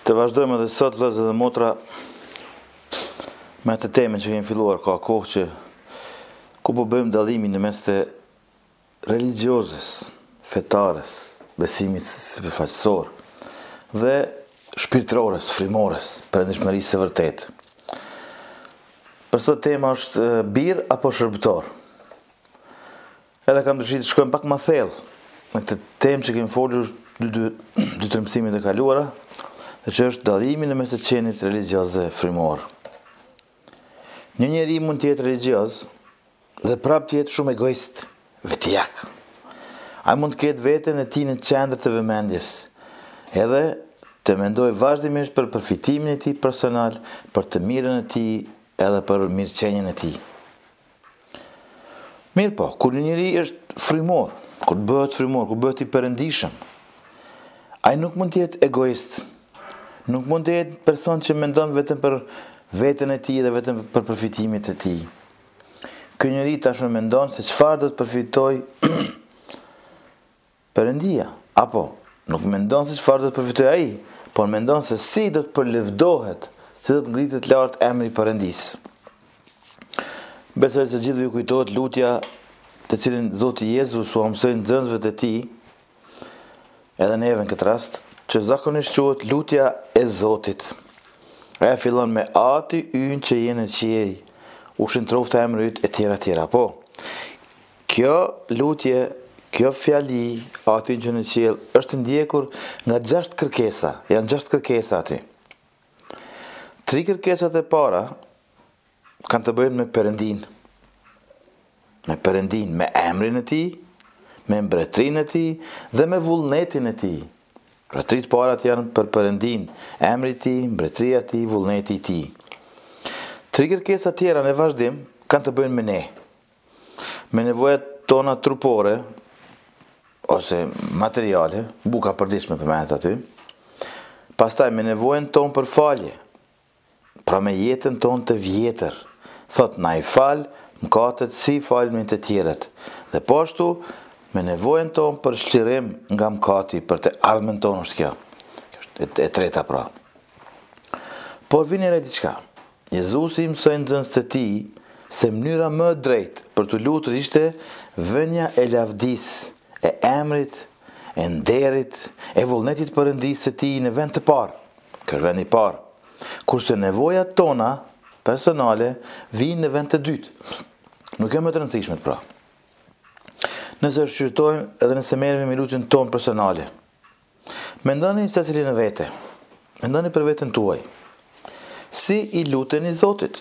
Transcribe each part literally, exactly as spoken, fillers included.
Të vazhdojmë edhe sot vëllezër dhe motra me të temën që kemi filluar ka kohë që ku po bëjmë dallimin në mes të religiozës, fetares, besimit sipërfaqësor dhe shpirtërores, frymores, perëndishmërisë së vërtetë. Për sot tema është bir apo shërbëtor. Edhe kam dëshirë të shkojmë pak më thellë në këtë temë që kemi folur dy dy dy tre mësimet e kaluara, dhe që është dallimi në mes të qenit religios dhe frymor. Një njeri mund të jetë religioz dhe prapë të jetë shumë egoist, vetijak. Ai mund të ketë veten e tij në qendër të vëmendjes, edhe të mendoj vazhdimisht për përfitimin e tij personal, për të mirën e tij, edhe për mirëqenien e tij. Mirë po, kur një njeri është frymor, kur bëhet frymor, kur bëhet i perëndishëm, ai nuk mund të jetë egoist. Nuk mund të jetë person që mendon vetëm për veten e tij dhe vetëm për përfitimin e tij. Ky njeri tashmë mendon se çfarë do të përfitoj Perëndia, apo nuk mendon se çfarë do të përfitoj ai, por mendon se si do të përlevdohet, si do të ngritet lart emri i Perëndisë. Besoj se gjithë ju kujtohet lutja të cilën Zoti Jezus u mësoi nxënësve të tij, edhe neve në këtë rast, që zakonisht quhet lutja e Zotit. Aja fillon me Ati ynë që je në qiell, u shëntroftë emri yt e tjera tjera. Po, kjo lutje, kjo fjali, Ati ynë që në qiell, është ndjekur nga gjashtë kërkesa, janë gjashtë kërkesa aty. Tri kërkesat e para kanë të bëjnë me Perëndin. Me Perëndin, me emrin e tij, me mbretërinë e tij dhe me vullnetin e tij. Pra tritë parat janë për Perëndin, emri i tij, mbretëria e tij, vullneti i tij. Tri kërkesa tjera në vazhdim kanë të bëjnë me ne. Me nevojat tona trupore ose materiale, buka përditshme përmendet aty. Pastaj me nevojën tonë për falje. Pra me jetën tonë të vjetër. Thot na i fal mëkatet si falmin të tjerët. Dhe po ashtu me nevojën tonë për shlirim nga mëkati, për të ardhmen tonë është kjo. Kjo është e, e treta pra. Por vini re diçka. Jezusi mësoi nxënësit e tij se mënyra më e drejtë për të lutur ishte vënia e lavdisë, e emrit, e nderit, e vullnetit Perëndisë së tij në vend të parë. Ky është vendi i parë. Kurse nevojat tona personale vijnë në vend të dytë. Nuk janë më të rëndësishme pra. Nëse shqyrtojmë edhe nëse merremi me lutjen tonë personale. Mendoni secili në vete. Mendoni për veten tuaj. Si i luteni Zotit?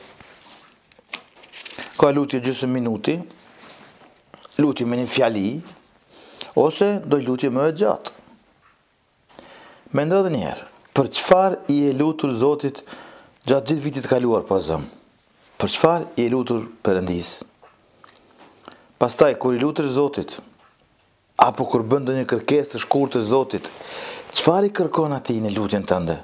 Ka lutje gjysmë minuti, lutje me një fjali, ose do lutje më e gjatë. Mendo edhe një herë, për çfarë i e lutur Zotit gjatë gjithë vitit kaluar po zëm? Për çfarë i e lutur Perëndisë? Pastaj, kur i lutesh Zotit, apo kur bën ndonjë kërkesë të shkurtër të Zotit, çfarë i kërkon atij në lutjen tënde?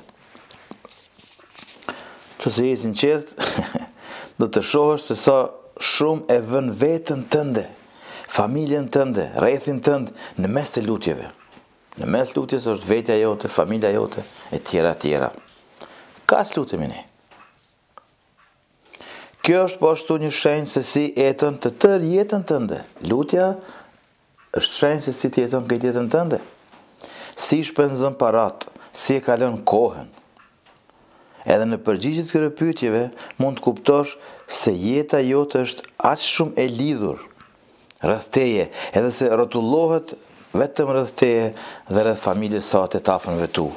Nëse je i sinqert, do të shohësh se sa shumë e vën veten tënde, familjen tënde, rrethin tënd në mes të lutjeve. Në mes lutjes është vetja jote, familja jote, e tjera tjera. Kaç lutemi ne? Kjo është po ashtu një shenjë se si jeton të tërë jetën tënde. Lutja është shenjë se si të jeton këtë jetën tënde. Si shpenzon parat, si e kalon kohën. Edhe në përgjigje të këtyre pyetjeve mund të kuptosh se jeta jote është aq shumë e lidhur rreth teje, edhe se rrotullohet vetëm rreth teje dhe rreth familjes sate të afërmve tu.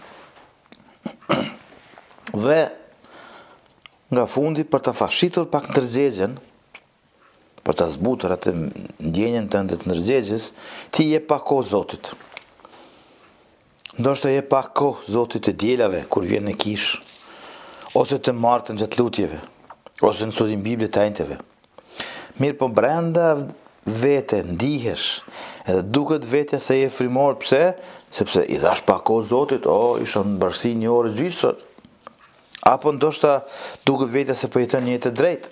Dhe nga fundi për të fashitur pak ndërgjegjen, për të zbutur atë ndjenjen tënde të ndërgjegjes, ti je pak kohë Zotit. Ndoshta je pak kohë Zotit të dielave kur vjen në kish, ose të martën gjatë lutjeve, ose në studim Biblit të ajnteve. Mirë po brenda vete ndihesh, edhe duket vetja se je frymor, pse? Sepse i dhash pak kohë Zotit, o, isha në bërsi një orë gjysmë sot. Apo ndoshta duket vetja se po jeton një jetë të drejtë.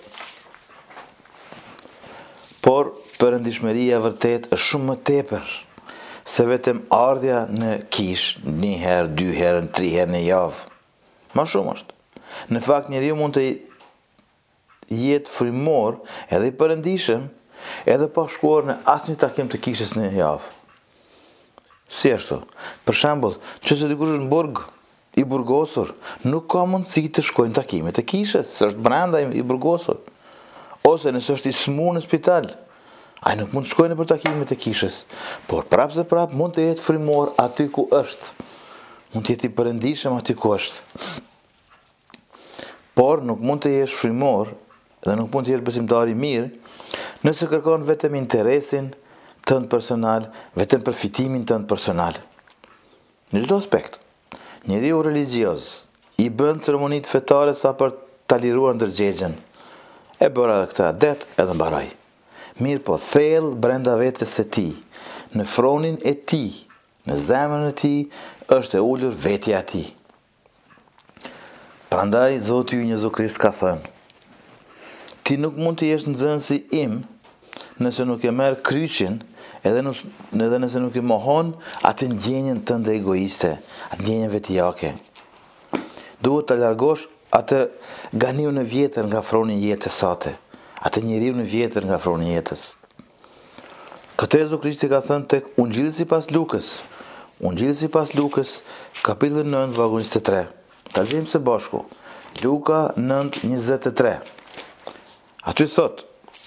Por perëndishmëria vërtet është shumë më tepër se vetëm ardhja në kish, një herë, dy herë, tri herë në javë. Ma shumë është. Në fakt njeriu mund të jetë frymor edhe i përëndishëm, edhe pa shkuar në asnjë takim të kishës në javë. Si ashtu? Për shembull, nëse dikush është në burg, i burgosur, nuk ka mundësi të shkojnë takimet e kishës, se është brenda i burgosur. Ose nëse është i smur në spital, ai nuk mund të shkojnë për takimet e kishës, por prapë se prapë mund të jetë frymor aty ku është. Mund të jetë i përëndishëm aty ku është. Por nuk mund të jesh frymor dhe nuk mund të jesh besimtar i mirë nëse kërkon vetëm interesin tënd personal, vetëm përfitimin tënd personal. Në çdo aspekt, njeriu religjioz i bën ceremonitë fetare sa për ta liruar ndërgjegjen. E bëra këtë adet edhe mbaroi. Mirë po, thellë brenda vetes së tij, në fronin e tij, në zemrën e tij, është e ulur vetja e tij. Prandaj Zoti ynë Jezu Krisht ka thënë: ti nuk mund të jesh nxënësi im nëse nuk e merr kryqin, edhe, nus, edhe nëse nuk e mohon atë ndjenjen tënde egoiste, atë ndjenjen vetjake. Duhet të largosh atë ganiu në vjetër nga froni i jetës sate, atë njeriu në vjetër nga froni i jetës. Këtë Jezu Krishti ka thënë tek Ungjilli sipas Lukës, Ungjilli sipas Lukës, kapitulli nëntë, vargu njëzet e tre. Ta lexojmë së bashku. Luka nëntë njëzet e tre. Aty thot: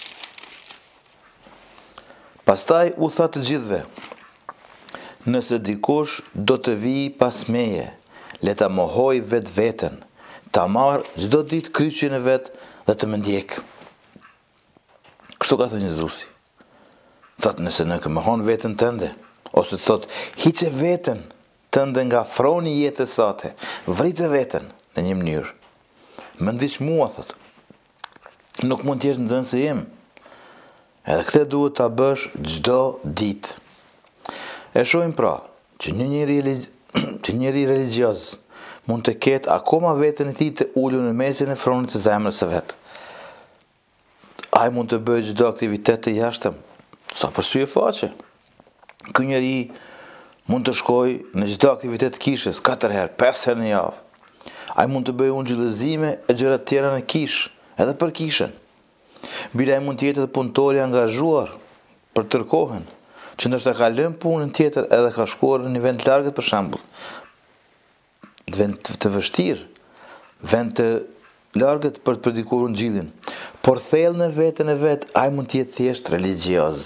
pastaj u tha të gjithëve: nëse dikush do të vijë pas meje, le ta mohoj vetë veten, ta marr çdo ditë kryqin e vet dhe të më ndjek. Kështu ka thënë Jezusi. Thot, nëse nuk e mohon veten tënde, ose thot, hiqe veten tënde nga froni i jetës sate, vrite veten në një mënyrë. Më ndiq mua, thot. Nuk mund të jesh nxënësi im. Edhe këtë duhet ta bësh çdo ditë. E shohim pra që një njeri që njeri religjioz mund të ketë akoma veten e tij të ulur në mesin e fronit të zemrës së vet. Ai mund të bëjë çdo aktivitet të jashtëm, sa për sy e faqe. Ky njeri mund të shkojë në çdo aktivitet të kishës katër herë, pesë herë në javë. Ai mund të bëjë ungjillëzime e gjëra të tjera në kishë, edhe për kishën. Bile ai mund të jetë edhe punëtor i angazhuar për tërë kohën, që ndoshta ka lënë punën tjetër edhe ka shkuar në një vend të largët për shembull. Vend të vështirë, vend të largët për të predikuar ungjillin. Por thellë në veten e vet, ai mund të jetë thjesht religjioz.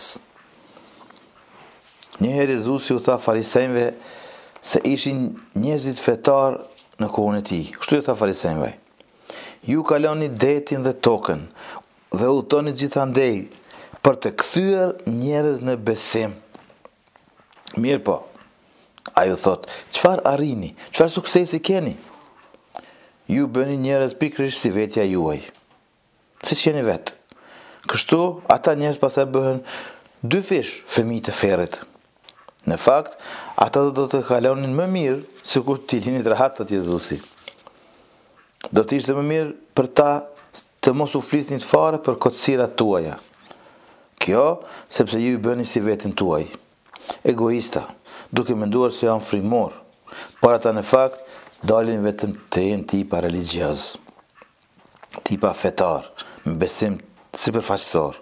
Njëherë Jezusi u tha farisejve se ishin njerëzit fetar në kohën e tij. Kështu i tha farisejve: ju kaloni detin dhe tokën dhe udhtoni gjithandej për të kthyer njerëz në besim. Mirë po, ai u thot: çfarë arrini? Çfarë suksesi keni? Ju bëni njerëz pikërisht si vetja juaj, siç jeni vet. Kështu ata njerëz pastaj bëhen dy fish fëmijë të ferrit. Në fakt, ata do të kalonin më mirë sikur t'i linit rahat, thot Jezusi. Do të ishte më mirë për ta të mos u flisnin fare për kotësirat tuaja. Kjo sepse ju i bëni si veten tuaj, egoista, duke menduar se janë frymor, por ata në fakt dalin vetëm të jenë tipa religjioz, tipa fetar, me besim sipërfaqësor.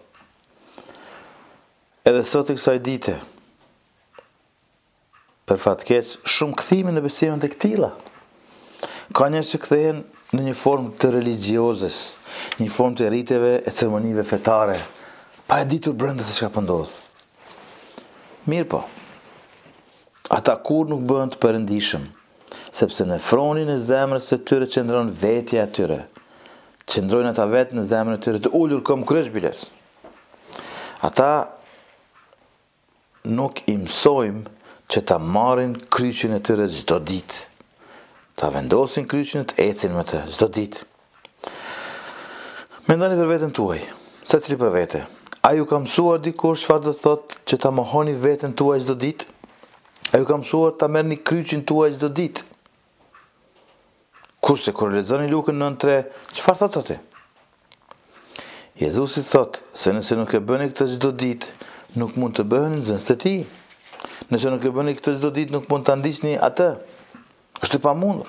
Edhe sot e kësaj dite, për fatkeq, shumë kthime në besimin të këtilla. Ka njerëz që kthehen në një formë të religiozes, një formë të riteve e ceremonive fetare, pa e ditur brenda se çka po ndodh. Mirë po, ata kur nuk bëhen të përëndishëm, sepse në fronin e zemrës së tyre qëndron vetja e tyre. Qëndrojnë ata vetë në zemrën e tyre të ulur kom kryshbiles. Ata nuk i mësojmë që ta marrin kryqin e tyre çdo ditë. Ta vendosin kryqin e të ecin me të çdo ditë. Mendoni për veten tuaj, secili për vete. A ju ka mësuar dikush çfarë do të thotë që ta mohoni veten tuaj çdo ditë? A ju ka mësuar ta merrni kryqin tuaj çdo ditë? Kurse kur lexoni Lukën nëntë tre, çfarë thotë aty? Jezusi thotë se nëse nuk e bëni këtë çdo ditë, nuk mund të bëheni nxënës të tij. Nëse nuk e bëni këtë çdo ditë, nuk mund ta ndiqni atë. Është e pamundur.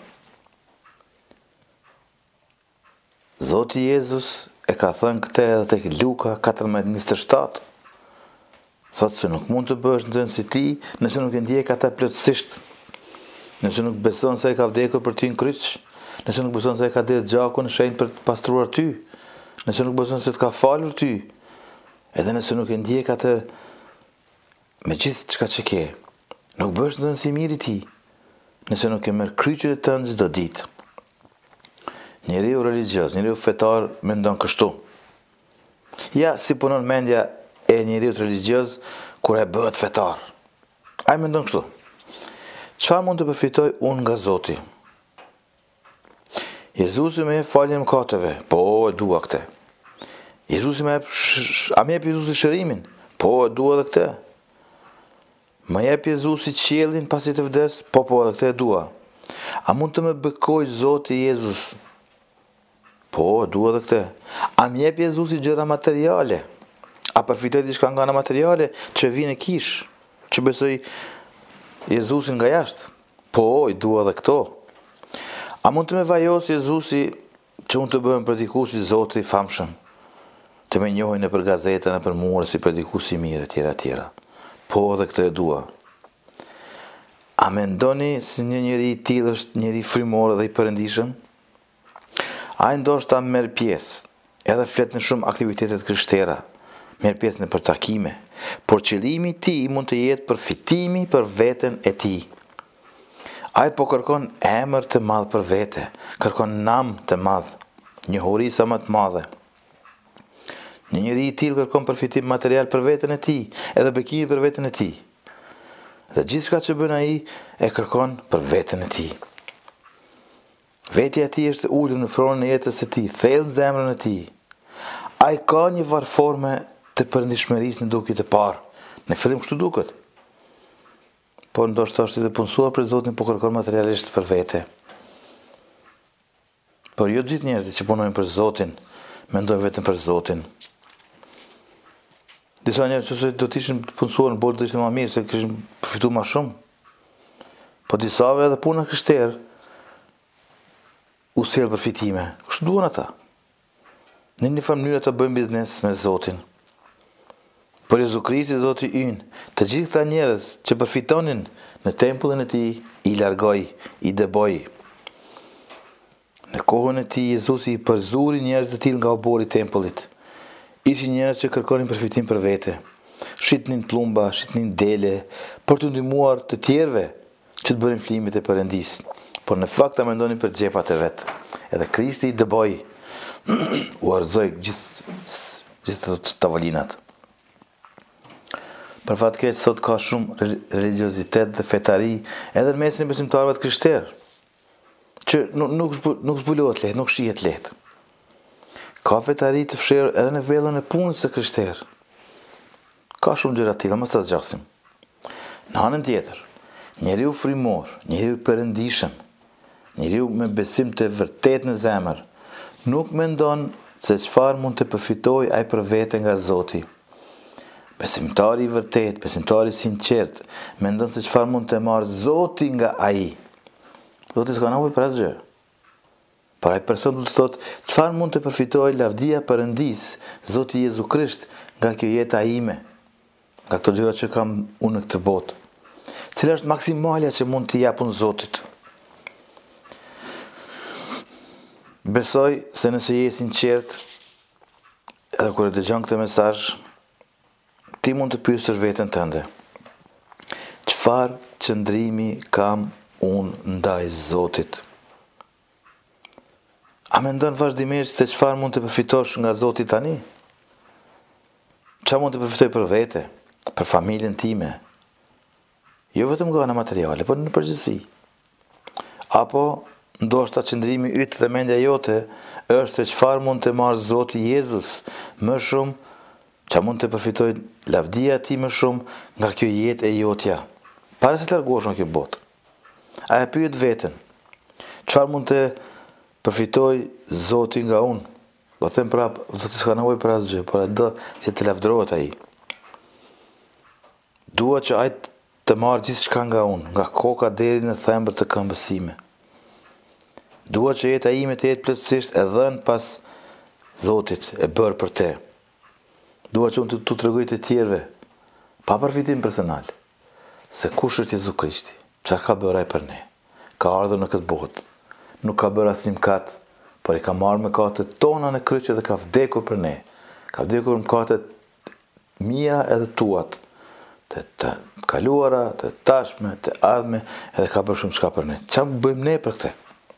Zoti Jezus e ka thënë këtë edhe tek Luka katërmbëdhjetë njëzet e shtatë. Thotë se nuk mund të bësh nxënës i tij nëse nuk e ndjek ata plotësisht. Nëse nuk beson se ai ka vdekur për ty në kryq, nëse nuk beson se ai ka dhënë gjakun e shenjtë për të pastruar ty, nëse nuk beson se të ka falur ty, edhe nëse nuk e ndjek atë me gjithë çka që ke, nuk bësh nxënës i mirë i tij, nëse nuk e merr kryqin e tënd çdo ditë. Njeriu religios, njeriu fetar mendon kështu. Ja, si punon mendja e njeriu religios kur e bëhet fetar. Ai mendon kështu. Çfarë mund të përfitoj unë nga Zoti? Jezusi më jep faljen e mëkateve. Po, e dua këtë. Jezusi më jep, a më jep Jezusi shërimin? Po, e dua edhe këtë. Më jep Jezusi qiellin pasi të vdes? Po, po, edhe këtë e dua. A mund të më bekoj Zoti Jezus? Po, e dua edhe këtë. A më jep Jezusi gjëra materiale? A përfitoj diçka nga ana materiale që vjen e kish, që besoj Jezusin nga jashtë? Po, i dua edhe këto. A mund të më vajos Jezusi që unë të bëhem predikues i Zotit i famshëm, të më njohin nëpër gazeta, nëpër mure si predikues i mirë, etj etj. Po, edhe këtë e dua. A mendoni se një njeri i tillë është njeri frymor dhe i perëndishëm? Ai ndoshta merr pjesë, edhe flet në shumë aktivitete krishtere, merr pjesë në përtakime, por qëllimi i tij mund të jetë përfitimi për veten e tij. Ai po kërkon emër të madh për vete, kërkon nam të madh, njohuri sa më të madhe. Një njeri i tillë kërkon përfitim material për veten e tij, edhe bekimin për veten e tij. Dhe gjithçka që bën ai e kërkon për veten e tij. Vetja e tij është ulur në fronën e jetës së tij, thellë në zemrën e tij. Ai ka një varë forme të përndishmërisë në dukje të parë. Në fillim kështu duket. Por ndoshta është edhe punësuar për Zotin, po kërkon materialisht për vete. Por jo gjithë njerëzit që punojnë për Zotin, mendojnë vetëm për Zotin. Disa njerëz që do të ishin të punësuar në botë do ishte më mirë, se kishin përfituar më shumë. Po disave edhe puna krishterë u sjell përfitime. Kështu duan ata. Në një farë mënyrë të bëjmë biznes me Zotin. Por Jezu Krishti, Zoti ynë, të gjithë këta njerëz që përfitonin në tempullin e tij, i largoi, i dëboi. Në kohën e tij Jezusi i përzuri njerëz të tillë nga obori i tempullit. Ishin njerëz që kërkonin përfitim për vete. Shitnin plumba, shitnin dele, për të ndihmuar të tjerëve që të bënin flimet e Perëndisë. Por në fakt ta mendonin për xhepat e vet. Edhe Krishti i dëboi. U arzoi gjithë gjithë të tavolinat. Për fat keq sot ka shumë religiozitet dhe fetari edhe në mesin e besimtarëve të krishterë, që nuk nuk, nuk zbulohet lehtë, nuk shihet lehtë. Ka fetari të fshirë edhe në vellën e punës së krishterë. Ka shumë gjëra të tilla, mos ta zgjasim. Në anën tjetër, njeriu frymor, njeriu perëndishëm, njeriu me besim të vërtet në zemër, nuk mendon se çfarë mund të përfitojë ai për vete nga Zoti. Besimtari i vërtet, besimtari i sinqert, mendon se çfarë mund të marrë Zoti nga ai. Zoti s'ka nevojë për asgjë. Por ai person do të thotë, çfarë mund të përfitojë lavdia Perëndisë, Zoti Jezu Krisht, nga kjo jeta ime, nga këto gjëra që kam unë në këtë botë. Cila është maksimalja që mund t'i japun Zotit? Besoj se nëse je sinqert, edhe kur e dëgjon këtë mesazh, ti mund të pyesësh veten tënde. Çfarë qëndrimi kam unë ndaj Zotit? A mendon vazhdimisht se çfarë mund të përfitosh nga Zoti tani? Çfarë mund të përfitoj për vete, për familjen time? Jo vetëm nga ana materiale, por në përgjithësi. Apo ndoshta qëndrimi yt dhe mendja jote është se çfarë mund të marrë Zoti Jezus më shumë, çfarë mund të përfitoj lavdia e tij më shumë nga kjo jetë e jotja, para se të largohesh nga kjo botë. A e pyet veten, çfarë mund të përfitoj Zoti nga unë? Do them prap, Zoti s'ka nevojë për asgjë, por ai do që të lavdërohet ai. Dua që ai të marrë gjithë shka nga unë, nga koka deri në thembër të këmbësime. Dua që jeta ime të jetë plotësisht e dhënë pas Zotit e bërë për te. Dua që unë të të tregoj të tjerëve, pa përfitim personal, se kush është Jezu Krishti, çfarë ka bërë ai për ne. Ka ardhur në këtë botë, nuk ka bërë asnjë mëkat, por i ka marrë mëkatet tona në kryqe dhe ka vdekur për ne. Ka vdekur mëkatet mia edhe tuat, të, të kaluara, të tashme, të ardhme, edhe ka bërë shumë çka për ne. Çfarë bëjmë ne për këtë?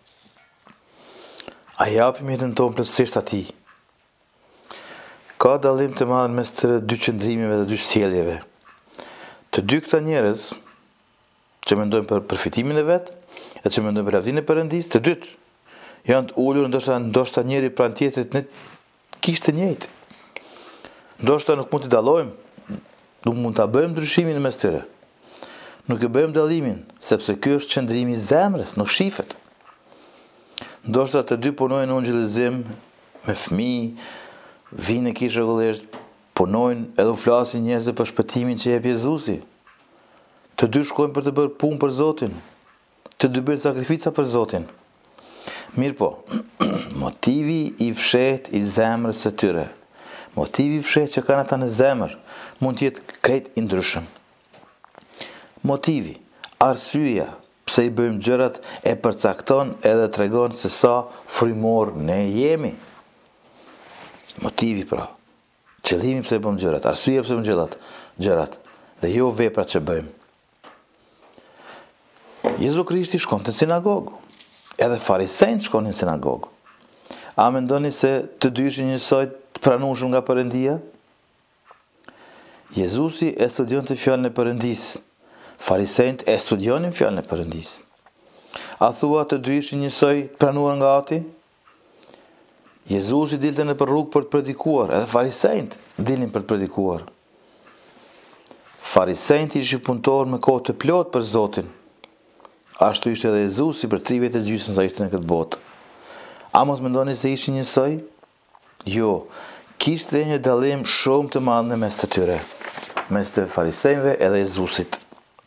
A japim jetën tonë plotësisht atij? Ka dallim të madh mes të dy qëndrimeve dhe dy sjelljeve. Të dy këta njerëz që mendojnë për përfitimin e vet, e që mendojnë për lavdinë e Perëndisë, të dytë janë të ulur, ndoshta ndoshta njëri pranë tjetrit në kishte njëjtë. Ndoshta nuk mund të dallojmë, nuk mund ta bëjmë ndryshimin mes tyre. Nuk e bëjmë dallimin, sepse ky është qëndrimi i zemrës, nuk shifet. Ndoshta të dy punojnë në ungjillizim me fëmijë, vinë në kishë rregullisht, punojnë edhe u flasin njerëzve për shpëtimin që jep Jezusi. Të dy shkojnë për të bërë punë për Zotin. Të dy bëjnë sakrifica për Zotin. Mirë po, motivi i fshehtë i zemrës së tyre, motivi i fshehtë që kanë ata në zemër, mund të jetë krejt i ndryshëm. Motivi, arsyeja pse i bëjmë gjërat e përcakton edhe tregon se sa frymor ne jemi. Motivi pra, qëllimi pse bëjmë gjërat, arsyeja pse bëjmë gjërat, gjërat, dhe jo veprat që bëjmë. Jezu Krishti shkonte në sinagogë, edhe farisejt shkonin në sinagogë. A mendoni se të dy ishin njësoj të pranueshëm nga Perëndia? Jezusi e studionte fjalën e Perëndisë, farisejt e studionin fjalën e Perëndisë. A thua të dy ishin njësoj të pranuar nga Ati? Jezusi dilte në për rrugë për të predikuar, edhe farisejt dilnin për të predikuar. Farisejt ishin punëtor me kohë të plot për Zotin. Ashtu ishte edhe Jezusi për tri vjet e gjysmë sa ishte në këtë botë. A mos mendoni se ishin njësoj? Jo, kishte një dallim shumë të madh në mes të tyre, mes të farisejve edhe Jezusit.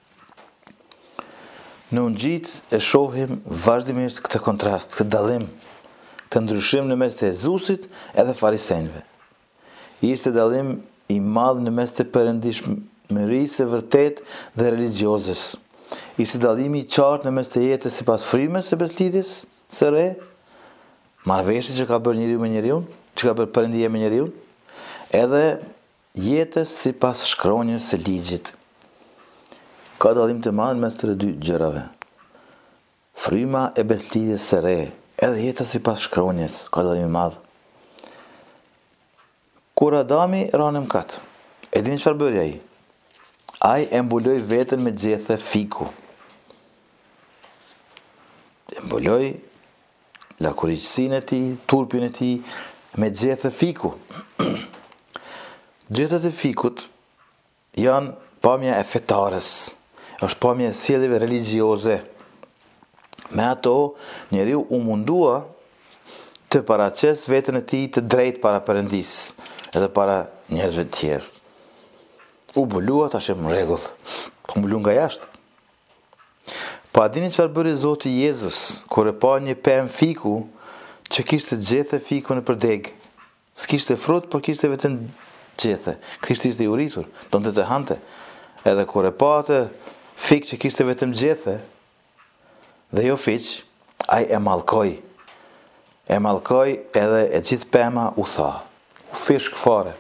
Në Ungjit e shohim vazhdimisht këtë kontrast, këtë dallim, të ndryshim në mes të Jezusit edhe farisejve. Ishte dallim i madh në mes të perëndishmërisë së vërtet dhe religiozes. Ishte dallimi i qartë në mes të jetës sipas frymës së beslidhjes së re, marrëveshjes që ka bërë njeriu me njeriu, që ka bërë Perëndia me njeriu, edhe jetës sipas shkronjës së ligjit. Ka dallim të madh mes të dy gjërave. Fryma e beslidhjes së re, edhe jeta sipas shkronjës, ka dallim i madh. Kur Adami ra në mëkat, e dini çfarë bëri ai? Ai e mbuloi veten me gjethe fiku. E mbuloi lakuriqësinë e tij, turpin e tij me gjethe fiku. Gjethet e fikut janë pamja e fetares, është pamja e sjelljeve religjioze. Me ato, njeriu u mundua të paraqes veten e tij të drejtë para Perëndisë, edhe para njerëzve të tjerë. U mbulua tash në rregull, po mbulu nga jashtë. Pa dini çfarë bëri Zoti Jezus kur e pa një pemë fiku që kishte gjethe fiku në përdeg. S'kishte frut, por kishte vetëm gjethe. Krishti ishte i uritur, donte të hante. Edhe kur e pa atë fik që kishte vetëm gjethe, dhe jo fiq, ai e mallkoi. E mallkoi edhe e gjithë pema u tha. U fishk fare.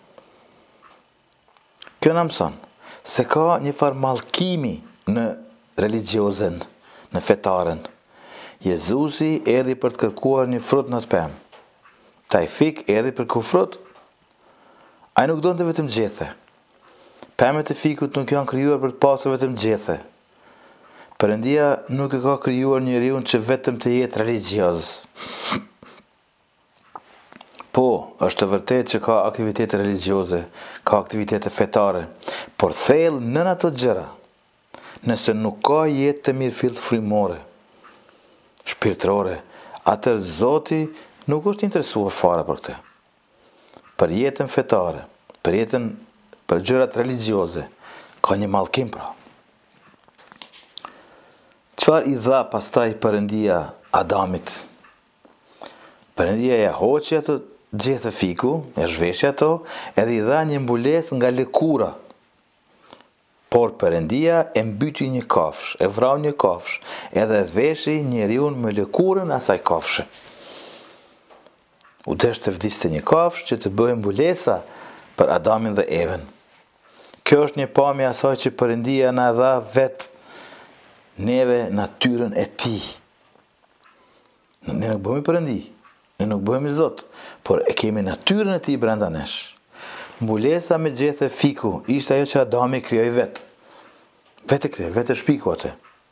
Kjo na mëson se ka një farë mallkimi në religjiozen, në fetaren. Jezusi erdhi për të kërkuar një frut në atë pemë. Taj fik erdhi për kërkuar frut. Ai nuk donte vetëm gjethe. Pemët e fikut nuk janë krijuar për të pasur vetëm gjethe. Perëndia nuk e ka krijuar njeriu që vetëm të jetë religjioz. Po, është vërtet që ka aktivitete religjioze, ka aktivitete fetare, por thellë nën ato gjëra, nëse nuk ka jetë të mirëfillt frymore, shpirtërore, atëherë Zoti nuk është interesuar fare për këtë. Për jetën fetare, për jetën, për gjërat religjioze, ka një mallkim pra. Çfarë i dha pastaj Perëndia Adamit? Perëndia ja hoqi ato gjethe fiku, e zhveshi ato, edhe i dha një mbulesë nga lëkura. Por Perëndia e mbyti një kafshë, e vrau një kafshë, edhe veshi njeriu me lëkurën asaj kafshë. U desh të vdiste një kafshë që të bëjë mbulesa për Adamin dhe Evën. Kjo është një pamje asaj që Perëndia na dha vetë neve natyrën e tij. Ne nuk bëhemi Perëndi, ne nuk bëhemi Zot, por e kemi natyrën e tij brenda nesh. Mbulesa me gjethe fiku ishte ajo që Adami krijoi vetë. Vetë krijoi, vetë shpiku atë.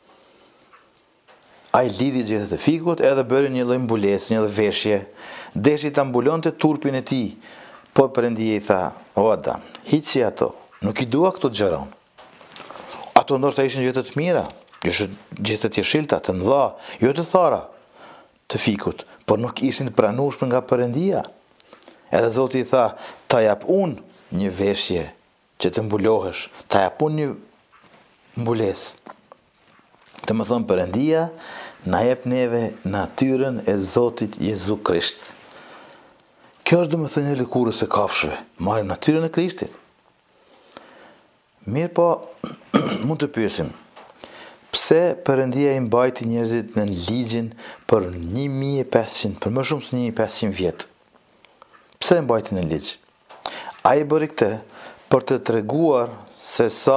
Ai lidhi gjethet e fikut edhe bëri një lloj mbulesë, një lloj veshje. Deshi ta mbulonte turpin e tij. Po Perëndia i tha: "O Adam, hiqi ato. Nuk i dua këto gjëra." Ato ndoshta ishin gjethe të mira, jo gjethe të jeshilta, të mëdha, jo të thara të fikut, por nuk ishin të pranueshme nga Perëndia. Edhe Zoti i tha: "Ta jap unë një veshje që të mbulohesh, ta jap unë një mbulesë." Të më thonë Perëndia na jep neve natyrën e Zotit Jezu Krisht. Kjo është domethënë e lëkurës së kafshëve, marrim natyrën e Krishtit. Mirë po, mund të pyesim, pse Perëndia i mbajti njerëzit në ligjin për një mijë e pesëqind, për më shumë se një mijë e pesëqind vjet? Pse e mbajti në ligj? Ai bëri këtë për të treguar se sa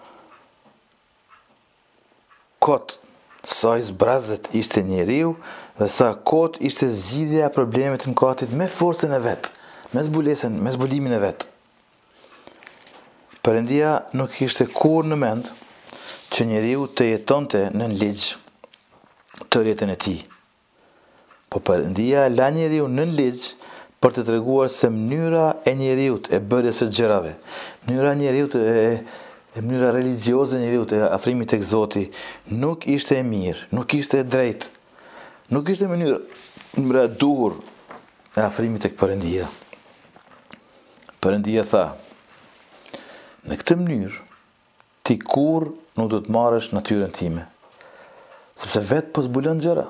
kot, sa i zbrazët ishte njeriu dhe sa kot ishte zgjidhja e problemit të mëkatit me forcën e vet, me zbulesën, me zbulimin e vet. Perëndia nuk kishte kur në mend që njeriu të jetonte në ligj të jetën e tij. Po Perëndia la njeriu në ligj për të treguar se mënyra e njeriu e bërjes së gjërave, mënyra e njeriu e e mënyra religjioze e njeriu e afrimit tek Zoti nuk ishte e mirë, nuk ishte e drejtë. Nuk ishte mënyra mënyra e duhur e afrimit tek Perëndia. Perëndia tha: "Në këtë mënyrë ti kur nuk do të marrësh natyrën time, sepse vetë po zbulon gjëra."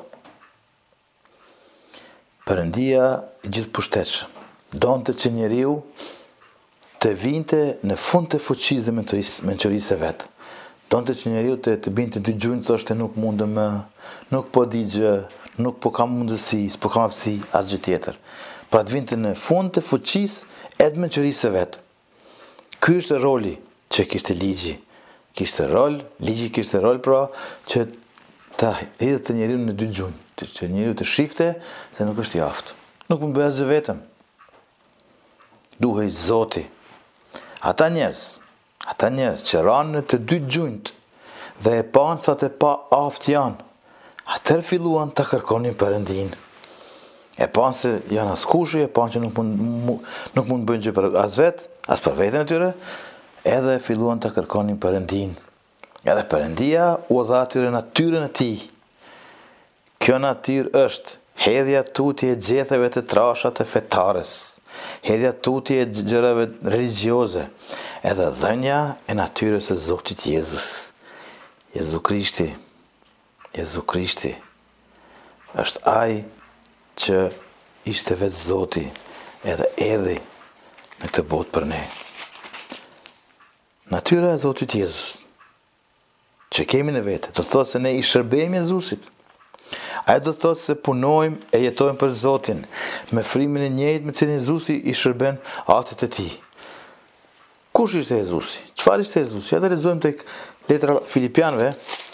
Perëndia i gjithëpushtetshëm donte që njeriu të vinte në fund të fuqisë dhe mençurisë së vet. Donte që njeriu të të binte dy gjunjë, thoshte nuk mundem më, nuk po di gjë, nuk po kam mundësi, s'po kam aftësi asgjë tjetër. Pra të vinte në fund të fuqisë e të mençurisë së vet. Ky është roli që kishte ligji. Kishte rol, ligji kishte rol pra që ta hidhte njeriu në dy gjunjë, që njeriu të shifte se nuk është i aftë. Nuk mund bëj asgjë vetëm. Duhej Zoti. Ata njerëz, ata njerëz që ranë në të dy gjunjët dhe e panë sa të pa aftë janë, atëherë filluan të kërkonin Perëndinë. E panë se janë askushi, e panë që nuk mund nuk mund bëjnë gjë për as vetë, as për veten e tyre, edhe filluan të kërkonin Perëndinë. Edhe Perëndia u dha atyre natyrën e tij. Kjo natyrë është hedhja tutje e gjetheve të trasha të fetares, hedhja tutje e gjërave religjioze, edhe dhënia e natyrës së Zotit Jezus. Jezu Krishti, Jezu Krishti është ai që ishte vetë Zoti, edhe erdhi në këtë botë për ne. Natyra e Zotit Jezus që kemi në vete, do të thotë se ne i shërbejmë Jezusit. Ai do të thotë se punojmë e jetojmë për Zotin, me frimin e njëjtë me cilin Jezusi i shërben atit e tij. Kush ishte Jezusi? Çfarë ishte Jezusi? Ja të lexojmë tek letra Filipianëve,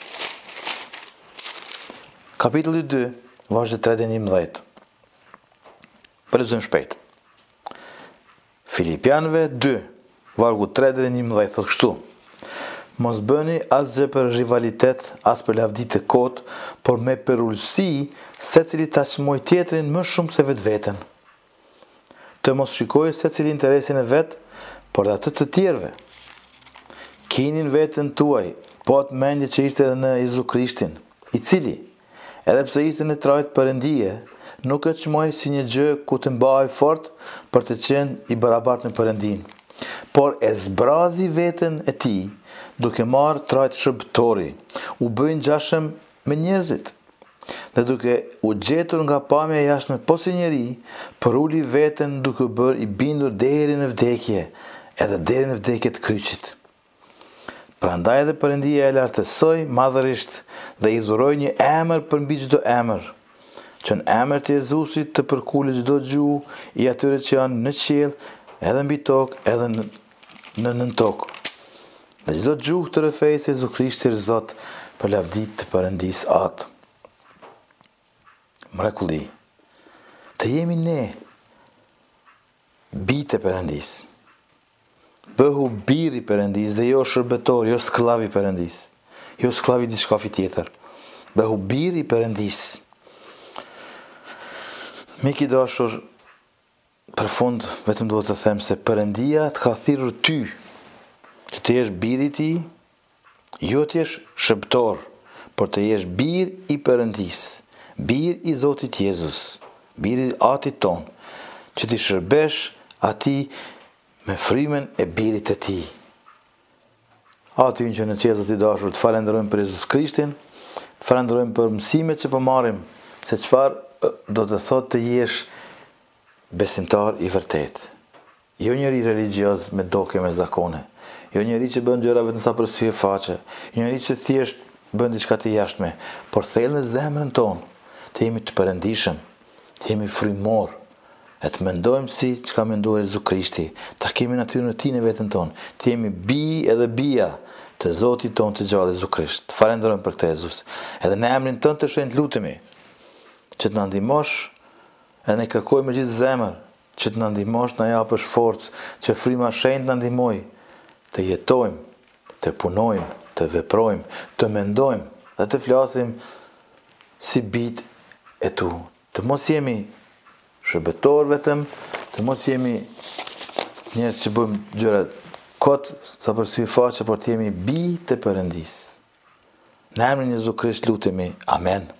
kapitulli dy, vargu tre deri në njëmbëdhjetë. Po lexojmë shpejt. Filipianëve dy, vargu tre deri në njëmbëdhjetë, thotë kështu: "Mos bëni asgjë për rivalitet, as për lavdi të kotë, por me përullësi, secili ta çmoj tjetrin më shumë se vetveten. Të mos shikojë secili interesin e vet, por atë të tjerëve. Kinin veten tuaj, po atë mendje që ishte edhe në Jezu Krishtin, i cili, edhe pse ishte në trajt Perëndie, nuk e çmoi si një gjë ku të mbahej fort për të qenë i barabartë me Perëndin, por e zbrazi veten e tij, duke marrë trajt shërbëtori, u bë ngjashëm me njerëzit. Dhe duke u gjetur nga pamja jashtme po si njeri, përuli veten duke u bërë i bindur deri në vdekje, edhe deri në vdekje të kryqit. Prandaj edhe Perëndia e lartësoi madhërisht dhe i dhuroi një emër përmbi çdo emër, që në emër të Jezusit të përkullet çdo gjuhë i atyre që janë në qiell, edhe mbi tokë, edhe në në nën tokë. Dhe çdo gjuhë të rrëfejë se Jezu Krishti është Zot për lavdit të Perëndisë atë. Mrekulli. Të jemi ne bijtë e Perëndisë. Bëhu biri Perëndisë dhe jo shërbetor, jo skllav i Perëndisë, jo skllav i diçkafi tjetër. Bëhu biri i Perëndisë. Mik i dashur, për fund vetëm duhet të them se Perëndia të ka thirrur ty që të jesh biri i tij, jo të jesh shërbëtor, por të jesh bir i Perëndisë, bir i Zotit Jezus, bir i Atit ton, që ti shërbesh atij me frymën e birit të tij. Aty që në qiell të dashur, të falenderojmë për Jezus Krishtin, të falenderojmë për mësimet që po marrim, se çfarë do të thotë të jesh besimtar i vërtet. Jo njeri religios me doke me zakone, jo njeri që bën gjëra vetëm sa për sy e faqe, jo njeri që thjesht bën diçka të jashtme, por thellë në zemrën tonë, të jemi të perëndishëm, të jemi frymor, e të mendojmë si çka mendoi Jezu Krishti, ta kemi natyrën e tij në veten tonë, të jemi bij edhe bija të Zotit tonë të gjallë Jezu Krisht. Falenderojmë për këtë Jezus. Edhe në emrin tënd të shenjtë lutemi që të na ndihmosh, edhe ne kërkojmë me gjithë zemër që të na ndihmosh, na japësh forcë, që fryma e shenjtë na ndihmoj të jetojmë, të punojmë, të veprojmë, të mendojmë dhe të flasim si bijtë e tu. Të mos jemi shërbëtor vetëm, të mos jemi njerëz që bëjmë gjëra kot sa për sy e faqe, por të jemi bijtë të Perëndisë. Në emrin e Jezu Krisht lutemi. Amen.